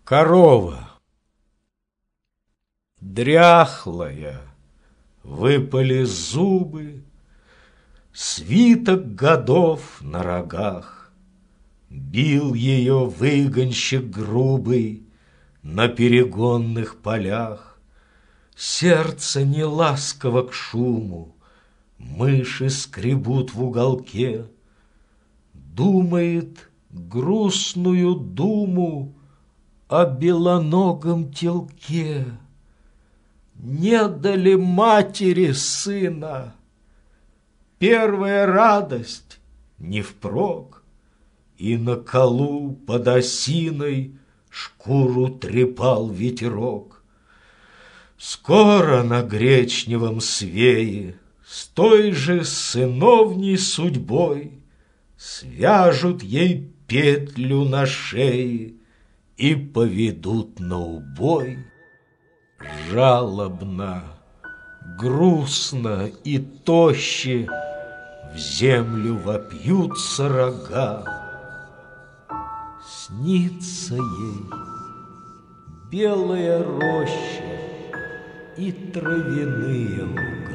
Корова. Дряхлая, выпали зубы, свиток годов на рогах. Бил ее выгонщик грубый на перегонных полях. Сердце не ласково к шуму, мыши скребут в уголке. Думает грустную думу о белоногом телке. Не дали матери сына, первая радость не впрок, и на колу под осиной шкуру трепал ветерок. Скоро на гречневом свее с той же сыновней судьбой свяжут ей петлю на шее и поведут на убой. Жалобно, грустно и тоще в землю вопьются рога. Снится ей белая роща и травяные луга.